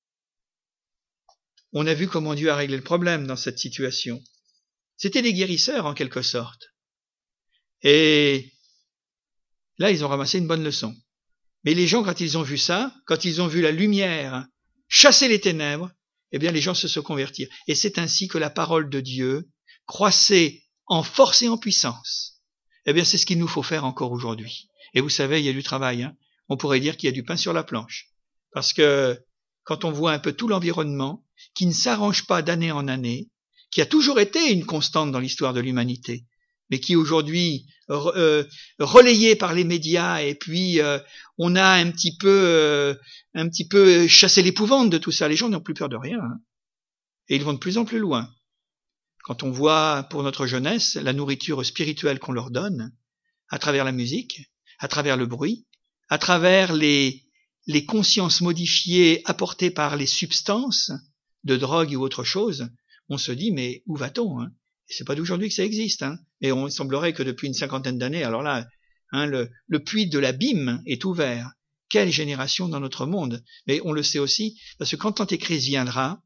On a vu comment Dieu a réglé le problème dans cette situation. C'était des guérisseurs, en quelque sorte. Et là, ils ont ramassé une bonne leçon. Mais les gens, quand ils ont vu ça, quand ils ont vu la lumière chasser les ténèbres, eh bien, les gens se sont convertis. Et c'est ainsi que la parole de Dieu croissez en force et en puissance. Eh bien, c'est ce qu'il nous faut faire encore aujourd'hui. Et vous savez, il y a du travail, hein. On pourrait dire qu'il y a du pain sur la planche. Parce que quand on voit un peu tout l'environnement, qui ne s'arrange pas d'année en année, qui a toujours été une constante dans l'histoire de l'humanité, mais qui aujourd'hui relayé par les médias, et puis on a un petit peu chassé l'épouvante de tout ça. Les gens n'ont plus peur de rien, hein. Et ils vont de plus en plus loin. Quand on voit pour notre jeunesse la nourriture spirituelle qu'on leur donne, à travers la musique, à travers le bruit, à travers les consciences modifiées apportées par les substances de drogue ou autre chose, on se dit mais où va-t-on, hein? Et c'est pas d'aujourd'hui que ça existe, hein. Et on semblerait que depuis une 50aine d'années, alors là, hein, le puits de l'abîme est ouvert. Quelle génération dans notre monde! Mais on le sait aussi, parce que quand l'Antéchrist viendra,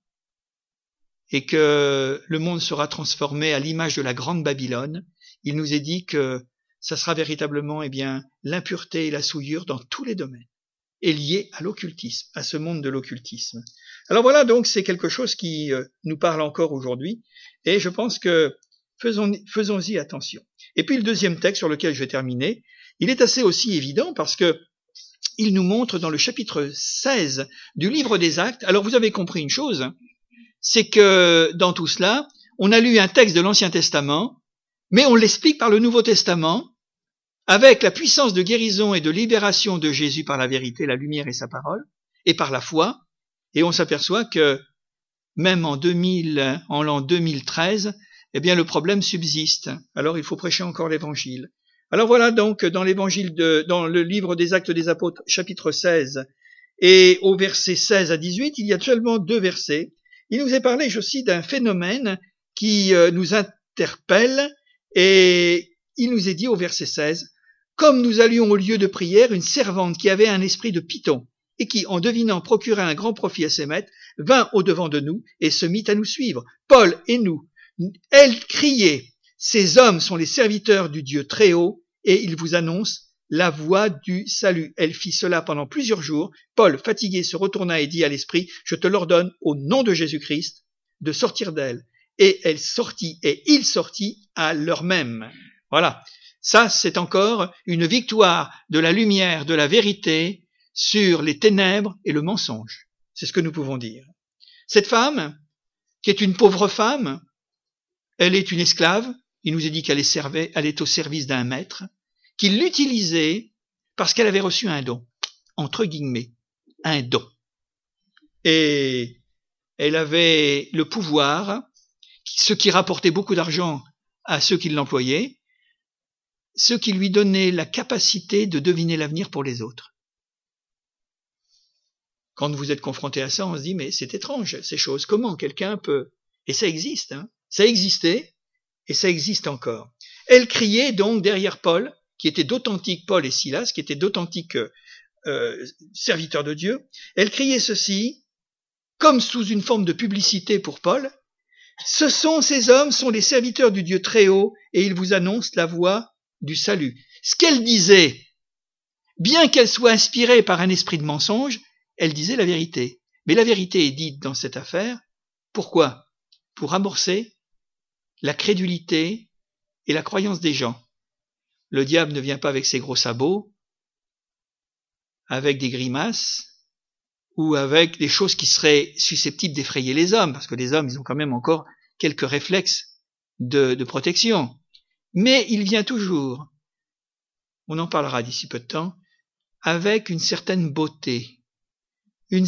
et que le monde sera transformé à l'image de la grande Babylone, il nous est dit que ça sera véritablement, eh bien, l'impureté et la souillure dans tous les domaines, et lié à l'occultisme, à ce monde de l'occultisme. Alors voilà, donc c'est quelque chose qui nous parle encore aujourd'hui, et je pense que faisons-y attention. Et puis le deuxième texte sur lequel je vais terminer, il est assez aussi évident parce que il nous montre dans le chapitre 16 du livre des Actes. Alors vous avez compris une chose, c'est que dans tout cela, on a lu un texte de l'Ancien Testament, mais on l'explique par le Nouveau Testament, avec la puissance de guérison et de libération de Jésus par la vérité, la lumière et sa parole, et par la foi, et on s'aperçoit que même en l'an 2013, eh bien le problème subsiste. Alors il faut prêcher encore l'évangile. Alors voilà donc dans le livre des Actes des Apôtres, chapitre 16, et au verset 16 à 18, il y a seulement 2 versets. Il nous est parlé aussi d'un phénomène qui nous interpelle, et il nous est dit au verset 16, « Comme nous allions au lieu de prière, une servante qui avait un esprit de python, et qui, en devinant procurer un grand profit à ses maîtres, vint au-devant de nous et se mit à nous suivre. Paul et nous. Elle criait, « Ces hommes sont les serviteurs du Dieu très haut, et ils vous annoncent la voie du salut. » Elle fit cela pendant plusieurs jours. Paul, fatigué, se retourna et dit à l'esprit, « Je te l'ordonne, au nom de Jésus-Christ, de sortir d'elle. » Et elle sortit, et il sortit à l'heure même. Voilà. Ça, c'est encore une victoire de la lumière, de la vérité, sur les ténèbres et le mensonge. C'est ce que nous pouvons dire. Cette femme, qui est une pauvre femme, elle est une esclave. Il nous est dit qu'elle est au service d'un maître, qui l'utilisait parce qu'elle avait reçu un don, entre guillemets, un don. Et elle avait le pouvoir, ce qui rapportait beaucoup d'argent à ceux qui l'employaient, ce qui lui donnait la capacité de deviner l'avenir pour les autres. Quand vous êtes confronté à ça, on se dit, mais c'est étrange, ces choses. Comment quelqu'un peut... Et ça existe, hein. Ça existait, et ça existe encore. Elle criait donc derrière Paul, qui était d'authentiques, Paul et Silas, qui étaient d'authentiques serviteurs de Dieu. Elle criait ceci, comme sous une forme de publicité pour Paul. Ces hommes sont les serviteurs du Dieu très haut, et ils vous annoncent la voie du salut. Ce qu'elle disait, bien qu'elle soit inspirée par un esprit de mensonge, elle disait la vérité. Mais la vérité est dite dans cette affaire. Pourquoi? Pour amorcer la crédulité et la croyance des gens. Le diable ne vient pas avec ses gros sabots, avec des grimaces, ou avec des choses qui seraient susceptibles d'effrayer les hommes, parce que les hommes, ils ont quand même encore quelques réflexes de protection. Mais il vient toujours, on en parlera d'ici peu de temps, avec une certaine beauté, un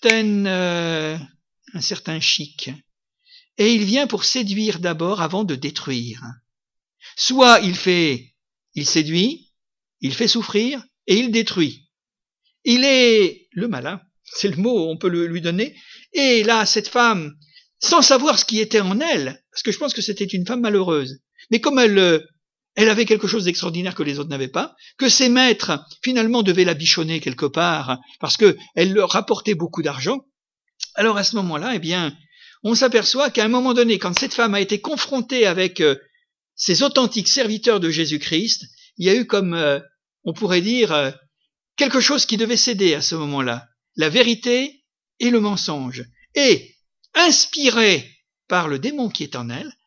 certain chic. Et il vient pour séduire d'abord avant de détruire. Soit il séduit, il fait souffrir et il détruit. Il est le malin, c'est le mot, on peut lui donner. Et là, cette femme, sans savoir ce qui était en elle, parce que je pense que c'était une femme malheureuse, mais comme elle avait quelque chose d'extraordinaire que les autres n'avaient pas, que ses maîtres, finalement, devaient la bichonner quelque part, parce que elle leur rapportait beaucoup d'argent. Alors à ce moment-là, eh bien, on s'aperçoit qu'à un moment donné, quand cette femme a été confrontée avec ces authentiques serviteurs de Jésus-Christ, il y a eu comme, on pourrait dire, quelque chose qui devait céder à ce moment-là, la vérité et le mensonge. Et, inspirée par le démon qui est en elle,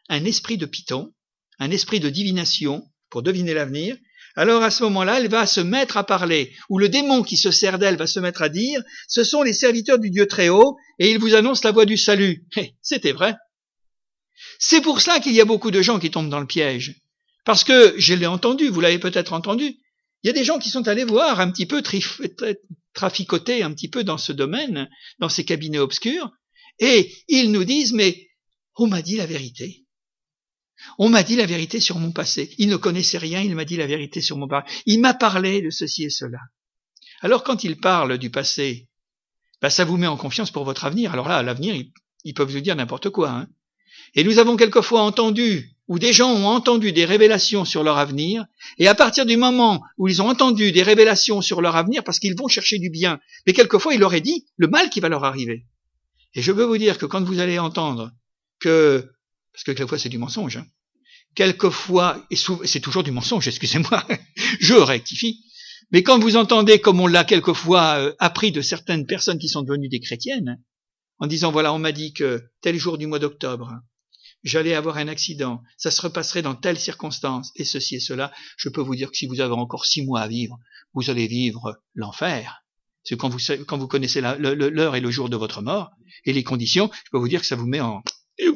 un esprit de python, un esprit de divination pour deviner l'avenir, alors à ce moment-là, elle va se mettre à parler, ou le démon qui se sert d'elle va se mettre à dire, ce sont les serviteurs du Dieu très haut, et ils vous annoncent la voie du salut. C'était vrai. C'est pour cela qu'il y a beaucoup de gens qui tombent dans le piège. Parce que, je l'ai entendu, vous l'avez peut-être entendu, il y a des gens qui sont allés voir un petit peu traficoter un petit peu dans ce domaine, dans ces cabinets obscurs, et ils nous disent, mais on m'a dit la vérité. On m'a dit la vérité sur mon passé. Il ne connaissait rien, il m'a dit la vérité sur mon passé. Il m'a parlé de ceci et cela. Alors quand il parle du passé, ça vous met en confiance pour votre avenir. Alors là, à l'avenir, ils peuvent vous dire n'importe quoi. Hein. Et nous avons quelquefois entendu, ou des gens ont entendu des révélations sur leur avenir, et à partir du moment où ils ont entendu des révélations sur leur avenir, parce qu'ils vont chercher du bien, mais quelquefois il leur est dit le mal qui va leur arriver. Et je veux vous dire que quand vous allez entendre que, parce que quelquefois c'est du mensonge, hein, quelquefois, et c'est toujours du mensonge, excusez-moi, je rectifie, mais quand vous entendez, comme on l'a quelquefois appris de certaines personnes qui sont devenues des chrétiennes, en disant, voilà, on m'a dit que tel jour du mois d'octobre, j'allais avoir un accident, ça se repasserait dans telle circonstance, et ceci et cela, je peux vous dire que si vous avez encore 6 mois à vivre, vous allez vivre l'enfer. C'est quand vous connaissez l'heure et le jour de votre mort, et les conditions, je peux vous dire que ça vous met en...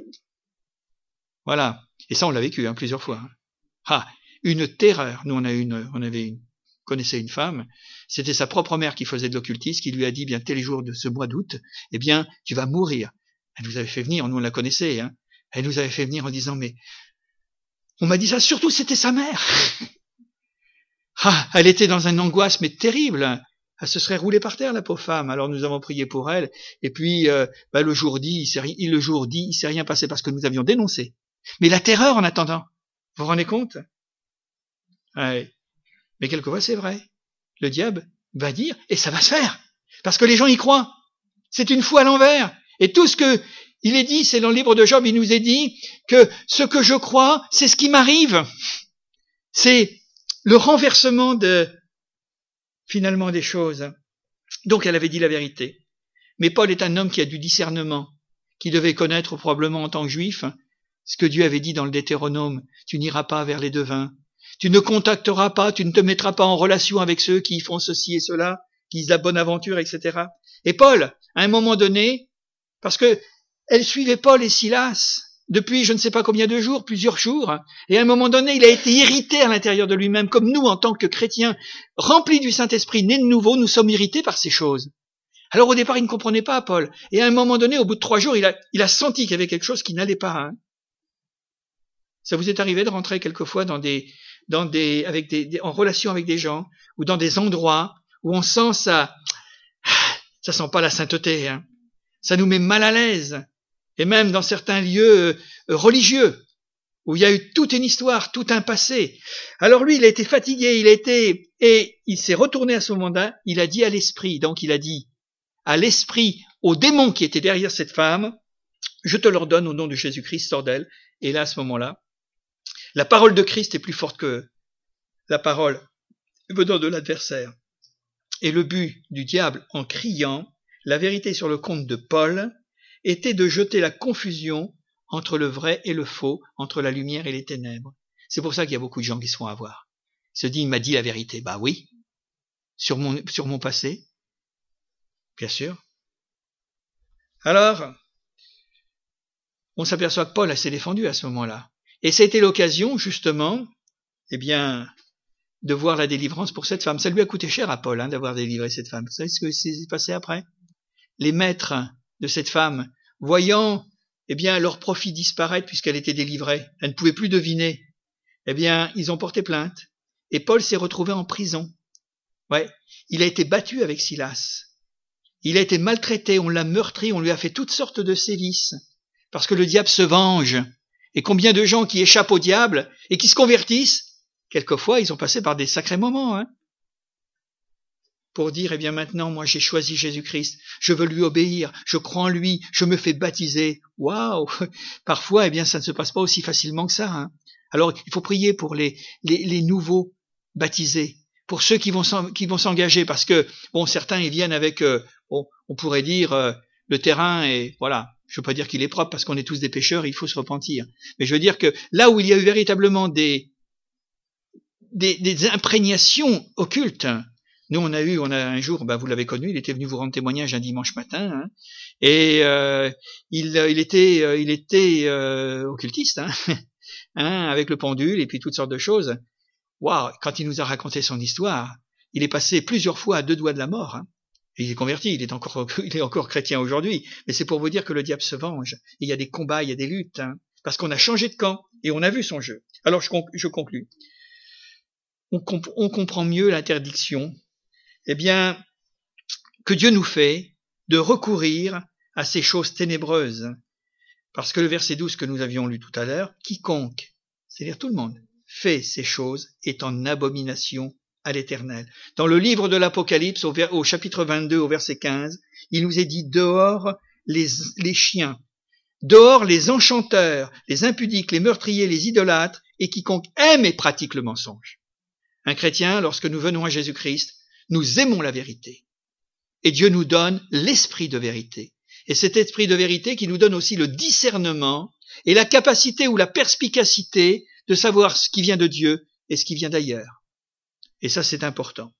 Voilà. Et ça, on l'a vécu plusieurs fois. Une terreur. Nous, connaissait une femme, c'était sa propre mère qui faisait de l'occultisme, qui lui a dit, bien, tel jour de ce mois d'août, eh bien, tu vas mourir. Elle nous avait fait venir, nous on la connaissait, hein. Elle nous avait fait venir en disant, mais, on m'a dit ça, surtout c'était sa mère. Elle était dans une angoisse, mais terrible. Elle se serait roulée par terre, la pauvre femme. Alors nous avons prié pour elle, et puis, le jour dit, il s'est rien passé parce que nous avions dénoncé. Mais la terreur en attendant. Vous vous rendez compte? Ouais. Mais quelquefois c'est vrai. Le diable va dire, et ça va se faire. Parce que les gens y croient. C'est une foi à l'envers. Et tout ce que il est dit, c'est dans le livre de Job, il nous est dit que ce que je crois, c'est ce qui m'arrive. C'est le renversement finalement des choses. Donc elle avait dit la vérité. Mais Paul est un homme qui a du discernement, qui devait connaître probablement en tant que juif ce que Dieu avait dit dans le Deutéronome, tu n'iras pas vers les devins, tu ne contacteras pas, tu ne te mettras pas en relation avec ceux qui font ceci et cela, qui disent la bonne aventure, etc. Et Paul, à un moment donné, parce que elle suivait Paul et Silas depuis je ne sais pas combien de jours, plusieurs jours, et à un moment donné, il a été irrité à l'intérieur de lui-même, comme nous, en tant que chrétiens, remplis du Saint-Esprit, nés de nouveau, nous sommes irrités par ces choses. Alors au départ, il ne comprenait pas, Paul, et à un moment donné, au bout de 3 jours, il a senti qu'il y avait quelque chose qui n'allait pas, hein. Ça vous est arrivé de rentrer quelquefois en relation avec des gens, ou dans des endroits où on sent ça sent pas la sainteté, hein. Ça nous met mal à l'aise. Et même dans certains lieux religieux, où il y a eu toute une histoire, tout un passé. Alors lui, il a été fatigué, et il s'est retourné à ce moment-là, il a dit à l'esprit, donc il a dit à l'esprit, au démon qui était derrière cette femme, je te l'ordonne au nom de Jésus-Christ, sors d'elle. Et là, à ce moment-là, la parole de Christ est plus forte que la parole venant de l'adversaire. Et le but du diable, en criant la vérité sur le compte de Paul, était de jeter la confusion entre le vrai et le faux, entre la lumière et les ténèbres. C'est pour ça qu'il y a beaucoup de gens qui se font avoir. Ils se disent, il m'a dit la vérité. Bah oui, sur mon passé, bien sûr. Alors, on s'aperçoit que Paul s'est défendu à ce moment-là. Et c'était l'occasion, justement, de voir la délivrance pour cette femme. Ça lui a coûté cher à Paul, d'avoir délivré cette femme. Vous savez ce qui s'est passé après? Les maîtres de cette femme, voyant, leur profit disparaître puisqu'elle était délivrée, elle ne pouvait plus deviner, ils ont porté plainte. Et Paul s'est retrouvé en prison. Ouais, il a été battu avec Silas. Il a été maltraité, on l'a meurtri, on lui a fait toutes sortes de sévices. Parce que le diable se venge. Et combien de gens qui échappent au diable et qui se convertissent, quelquefois ils ont passé par des sacrés moments, hein, pour dire, maintenant moi j'ai choisi Jésus-Christ, je veux lui obéir, je crois en lui, je me fais baptiser. Waouh! Parfois, ça ne se passe pas aussi facilement que ça, hein. Alors il faut prier pour les nouveaux baptisés, pour ceux qui vont s'engager, parce que certains ils viennent avec on pourrait dire le terrain et voilà, Je veux pas dire qu'il est propre parce qu'on est tous des pécheurs, il faut se repentir. Mais je veux dire que là où il y a eu véritablement des imprégnations occultes, nous on a un jour, vous l'avez connu, il était venu vous rendre témoignage un dimanche matin, hein, et il était occultiste, hein, avec le pendule et puis toutes sortes de choses. Waouh, quand il nous a raconté son histoire, il est passé plusieurs fois à 2 doigts de la mort, hein. Il est converti, il est encore chrétien aujourd'hui, mais c'est pour vous dire que le diable se venge. Il y a des combats, il y a des luttes, hein, parce qu'on a changé de camp et on a vu son jeu. Alors je conclus. On comprend mieux l'interdiction, que Dieu nous fait de recourir à ces choses ténébreuses. Parce que le verset 12 que nous avions lu tout à l'heure, quiconque, c'est-à-dire tout le monde, fait ces choses est en abomination à l'Éternel. Dans le livre de l'Apocalypse, au chapitre 22, au verset 15, il nous est dit dehors les chiens, dehors les enchanteurs, les impudiques, les meurtriers, les idolâtres, et quiconque aime et pratique le mensonge. Un chrétien, lorsque nous venons à Jésus-Christ, nous aimons la vérité. Et Dieu nous donne l'esprit de vérité. Et cet esprit de vérité qui nous donne aussi le discernement et la capacité ou la perspicacité de savoir ce qui vient de Dieu et ce qui vient d'ailleurs. Et ça, c'est important.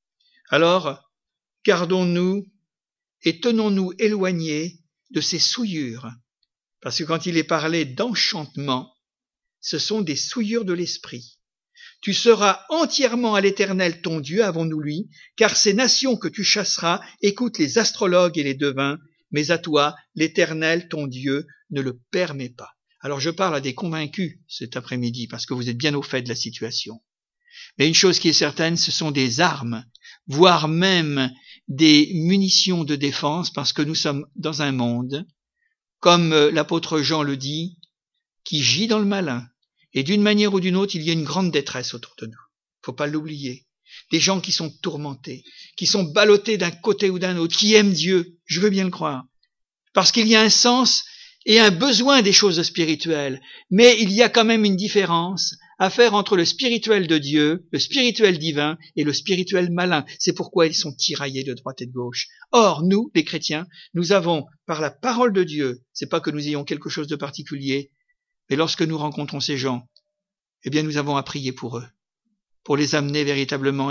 Alors, gardons-nous et tenons-nous éloignés de ces souillures. Parce que quand il est parlé d'enchantement, ce sont des souillures de l'esprit. Tu seras entièrement à l'Éternel ton Dieu, avons-nous lu, car ces nations que tu chasseras écoutent les astrologues et les devins, mais à toi, l'Éternel ton Dieu ne le permet pas. Alors je parle à des convaincus cet après-midi, parce que vous êtes bien au fait de la situation. Mais une chose qui est certaine, ce sont des armes, voire même des munitions de défense, parce que nous sommes dans un monde, comme l'apôtre Jean le dit, qui gît dans le malin. Et d'une manière ou d'une autre, il y a une grande détresse autour de nous. Faut pas l'oublier. Des gens qui sont tourmentés, qui sont ballottés d'un côté ou d'un autre, qui aiment Dieu, je veux bien le croire. Parce qu'il y a un sens et un besoin des choses spirituelles. Mais il y a quand même une différence à faire entre le spirituel de Dieu, le spirituel divin et le spirituel malin. C'est pourquoi ils sont tiraillés de droite et de gauche. Or, nous, les chrétiens, nous avons, par la parole de Dieu, c'est pas que nous ayons quelque chose de particulier, mais lorsque nous rencontrons ces gens, nous avons à prier pour eux, pour les amener véritablement,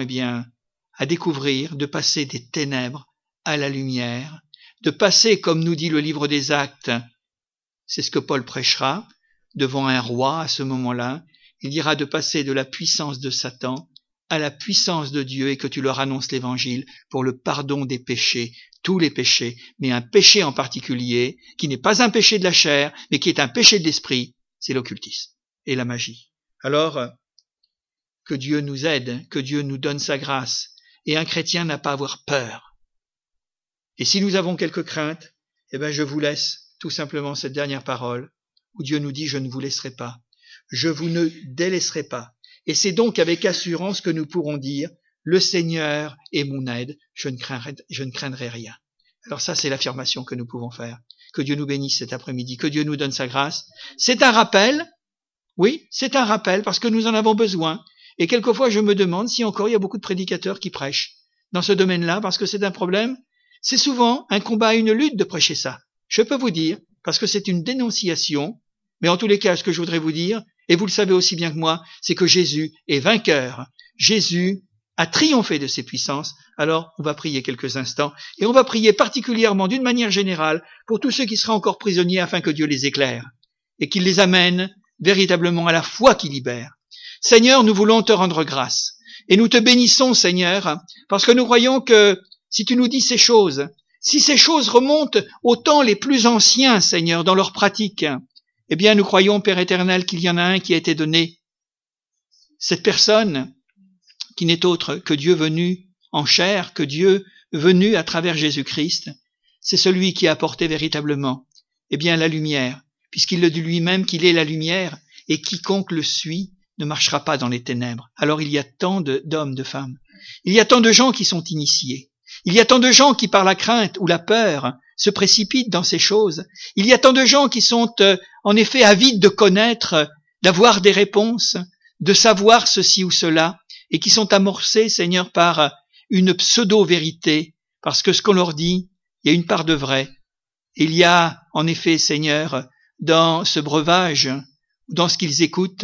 à découvrir, de passer des ténèbres à la lumière, de passer, comme nous dit le livre des Actes, c'est ce que Paul prêchera, devant un roi à ce moment-là, il dira de passer de la puissance de Satan à la puissance de Dieu et que tu leur annonces l'évangile pour le pardon des péchés, tous les péchés, mais un péché en particulier, qui n'est pas un péché de la chair, mais qui est un péché de l'esprit, c'est l'occultisme et la magie. Alors, que Dieu nous aide, que Dieu nous donne sa grâce, et un chrétien n'a pas à avoir peur. Et si nous avons quelques craintes, je vous laisse tout simplement cette dernière parole, où Dieu nous dit « Je ne vous laisserai pas, je vous ne délaisserai pas ». Et c'est donc avec assurance que nous pourrons dire « Le Seigneur est mon aide, je ne craindrai rien ». Alors ça, c'est l'affirmation que nous pouvons faire. Que Dieu nous bénisse cet après-midi, que Dieu nous donne sa grâce. C'est un rappel, oui, c'est un rappel parce que nous en avons besoin. Et quelquefois, je me demande si encore il y a beaucoup de prédicateurs qui prêchent dans ce domaine-là parce que c'est un problème. C'est souvent un combat, une lutte de prêcher ça. Je peux vous dire, parce que c'est une dénonciation, mais en tous les cas, ce que je voudrais vous dire, et vous le savez aussi bien que moi, c'est que Jésus est vainqueur. Jésus a triomphé de ses puissances. Alors, on va prier quelques instants, et on va prier particulièrement, d'une manière générale, pour tous ceux qui seraient encore prisonniers, afin que Dieu les éclaire, et qu'il les amène véritablement à la foi qui libère. Seigneur, nous voulons te rendre grâce, et nous te bénissons, Seigneur, parce que nous croyons que si tu nous dis ces choses, si ces choses remontent aux temps les plus anciens, Seigneur, dans leur pratique, nous croyons, Père éternel, qu'il y en a un qui a été donné. Cette personne, qui n'est autre que Dieu venu en chair, que Dieu venu à travers Jésus-Christ, c'est celui qui a apporté véritablement, la lumière, puisqu'il le dit lui-même qu'il est la lumière, et quiconque le suit ne marchera pas dans les ténèbres. Alors il y a tant d'hommes, de femmes, il y a tant de gens qui sont initiés, il y a tant de gens qui par la crainte ou la peur se précipitent dans ces choses, il y a tant de gens qui sont en effet avides de connaître, d'avoir des réponses, de savoir ceci ou cela, et qui sont amorcés, Seigneur, par une pseudo-vérité, parce que ce qu'on leur dit, il y a une part de vrai, Il y a, en effet, Seigneur, dans ce breuvage, dans ce qu'ils écoutent,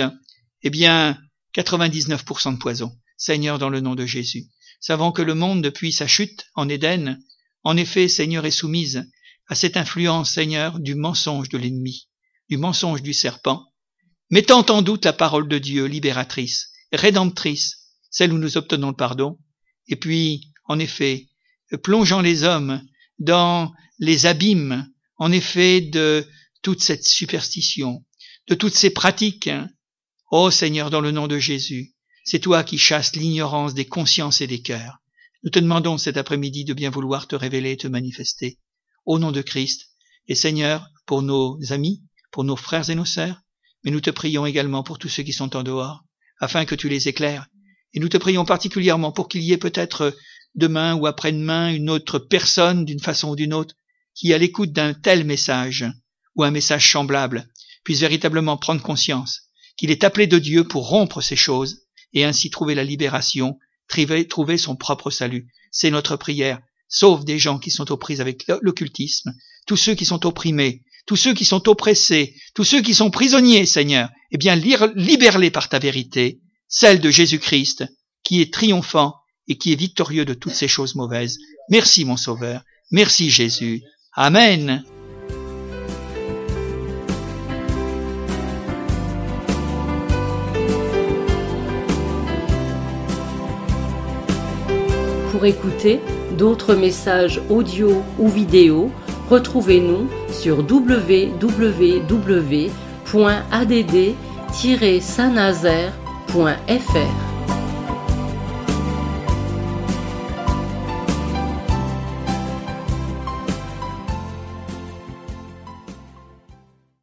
99% de poison. Seigneur, dans le nom de Jésus. Savons que le monde, depuis sa chute en Éden, en effet, Seigneur, est soumise à cette influence, Seigneur, du mensonge de l'ennemi, du mensonge du serpent, mettant en doute la parole de Dieu, libératrice, rédemptrice, celle où nous obtenons le pardon, et puis, en effet, plongeant les hommes dans les abîmes, en effet, de toute cette superstition, de toutes ces pratiques. Ô Seigneur, dans le nom de Jésus, c'est toi qui chasses l'ignorance des consciences et des cœurs. Nous te demandons cet après-midi de bien vouloir te révéler et te manifester. Au nom de Christ, et Seigneur, pour nos amis, pour nos frères et nos sœurs, mais nous te prions également pour tous ceux qui sont en dehors, afin que tu les éclaires. Et nous te prions particulièrement pour qu'il y ait peut-être demain ou après-demain une autre personne, d'une façon ou d'une autre, qui, à l'écoute d'un tel message, ou un message semblable, puisse véritablement prendre conscience qu'il est appelé de Dieu pour rompre ces choses, et ainsi trouver la libération, trouver son propre salut. C'est notre prière. Sauve des gens qui sont aux prises avec l'occultisme, tous ceux qui sont opprimés, tous ceux qui sont oppressés, tous ceux qui sont prisonniers, Seigneur. Libère-les par ta vérité, celle de Jésus-Christ, qui est triomphant et qui est victorieux de toutes ces choses mauvaises. Merci, mon Sauveur. Merci, Jésus. Amen. Pour écouter d'autres messages audio ou vidéo, retrouvez-nous sur www.add-saint-nazaire.fr.